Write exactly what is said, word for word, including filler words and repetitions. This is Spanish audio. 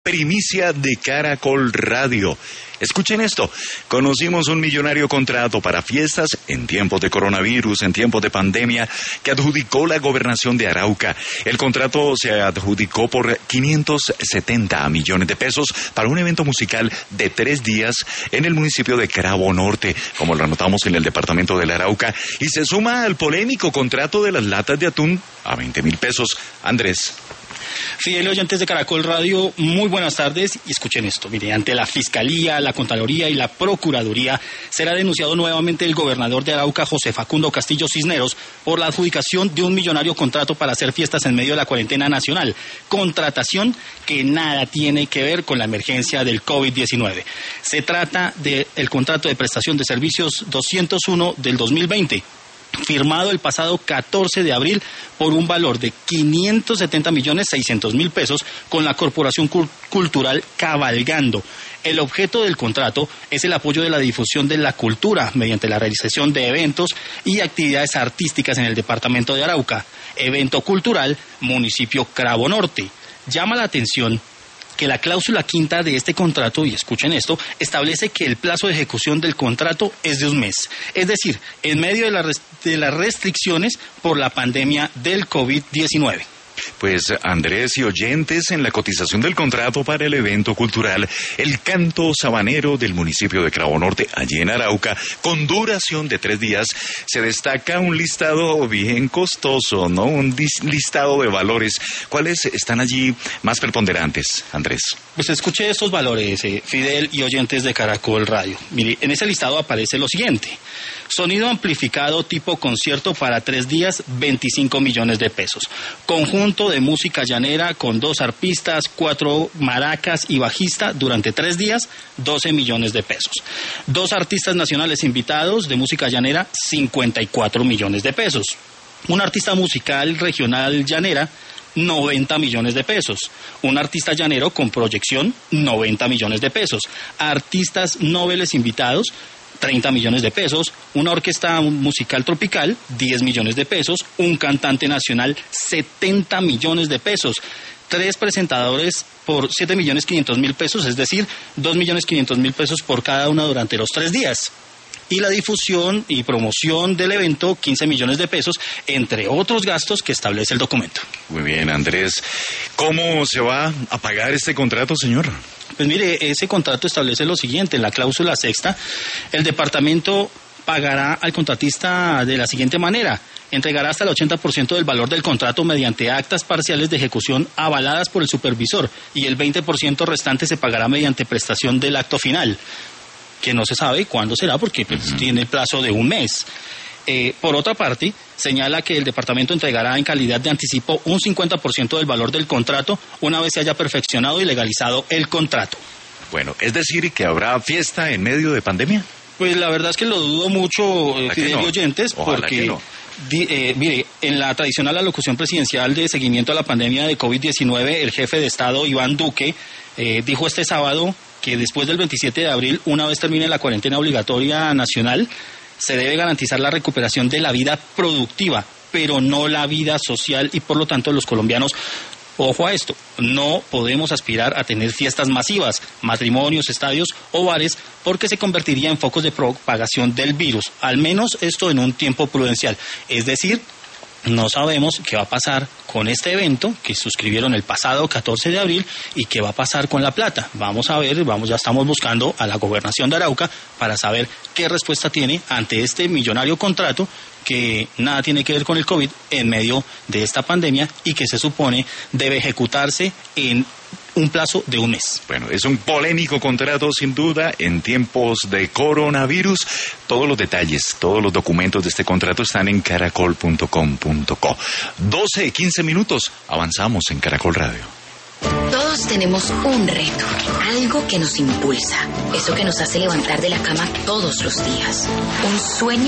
Primicia de Caracol Radio. Escuchen esto, conocimos un millonario contrato para fiestas en tiempos de coronavirus, en tiempos de pandemia, que adjudicó la gobernación de Arauca. El contrato se adjudicó por quinientos setenta millones de pesos para un evento musical de tres días en el municipio de Cravo Norte, como lo anotamos en el departamento del Arauca, y se suma al polémico contrato de las latas de atún a veinte mil pesos. Andrés. Fidel, oyentes de Caracol Radio, muy buenas tardes y escuchen esto. Mire, ante la Fiscalía, la Contraloría y la Procuraduría será denunciado nuevamente el gobernador de Arauca, José Facundo Castillo Cisneros, por la adjudicación de un millonario contrato para hacer fiestas en medio de la cuarentena nacional. Contratación que nada tiene que ver con la emergencia del COVID diecinueve. Se trata del contrato de prestación de servicios doscientos uno del dos mil veinte. Firmado el pasado catorce de abril por un valor de quinientos setenta millones seiscientos mil pesos con la Corporación Cultural Cabalgando. El objeto del contrato es el apoyo de la difusión de la cultura mediante la realización de eventos y actividades artísticas en el departamento de Arauca. Evento cultural, municipio Cravo Norte. Llama la atención que la cláusula quinta de este contrato, y escuchen esto, establece que el plazo de ejecución del contrato es de un mes. Es decir, en medio de, la rest- de las restricciones por la pandemia del COVID diecinueve. Pues Andrés y oyentes, en la cotización del contrato para el evento cultural El Canto Sabanero del municipio de Cravo Norte, allí en Arauca, con duración de tres días, se destaca un listado bien costoso, ¿no? Un dis- listado de valores. ¿Cuáles están allí más preponderantes, Andrés? Pues escuche estos valores, eh, Fidel y oyentes de Caracol Radio. Mire, en ese listado aparece lo siguiente. Sonido amplificado tipo concierto para tres días, veinticinco millones de pesos. Conjunto de música llanera con dos arpistas, cuatro maracas y bajista durante tres días, doce millones de pesos. Dos artistas nacionales invitados de música llanera, cincuenta y cuatro millones de pesos. Un artista musical regional llanera, noventa millones de pesos. Un artista llanero con proyección, noventa millones de pesos. Artistas noveles invitados, treinta millones de pesos, una orquesta musical tropical, diez millones de pesos, un cantante nacional, setenta millones de pesos, tres presentadores por siete millones quinientos mil pesos, es decir, dos millones quinientos mil pesos por cada uno durante los tres días. Y la difusión y promoción del evento, quince millones de pesos, entre otros gastos que establece el documento. Muy bien, Andrés. ¿Cómo se va a pagar este contrato, señor? Pues mire, ese contrato establece lo siguiente, en la cláusula sexta, el departamento pagará al contratista de la siguiente manera: entregará hasta el ochenta por ciento del valor del contrato mediante actas parciales de ejecución avaladas por el supervisor y el veinte por ciento restante se pagará mediante prestación del acto final, que no se sabe cuándo será porque pues, uh-huh. tiene plazo de un mes. Eh, por otra parte, señala que el departamento entregará en calidad de anticipo un cincuenta por ciento del valor del contrato una vez se haya perfeccionado y legalizado el contrato. Bueno, ¿es decir que habrá fiesta en medio de pandemia? Pues la verdad es que lo dudo mucho, eh, Fidel y oyentes, Ojalá porque, no. di, eh, mire, en la tradicional alocución presidencial de seguimiento a la pandemia de COVID diecinueve, el jefe de Estado, Iván Duque, eh, dijo este sábado que después del veintisiete de abril, una vez termine la cuarentena obligatoria nacional, se debe garantizar la recuperación de la vida productiva, pero no la vida social, y por lo tanto los colombianos, ojo a esto, no podemos aspirar a tener fiestas masivas, matrimonios, estadios o bares, porque se convertiría en focos de propagación del virus, al menos esto en un tiempo prudencial. Es decir, no sabemos qué va a pasar con este evento que suscribieron el pasado catorce de abril y qué va a pasar con La Plata. Vamos a ver, vamos, ya estamos buscando a la gobernación de Arauca para saber qué respuesta tiene ante este millonario contrato que nada tiene que ver con el COVID en medio de esta pandemia y que se supone debe ejecutarse en un plazo de un mes. Bueno, es un polémico contrato sin duda en tiempos de coronavirus. Todos los detalles, todos los documentos de este contrato están en caracol punto com punto co. doce, quince minutos, avanzamos en Caracol Radio. Todos tenemos un reto, algo que nos impulsa, eso que nos hace levantar de la cama todos los días, un sueño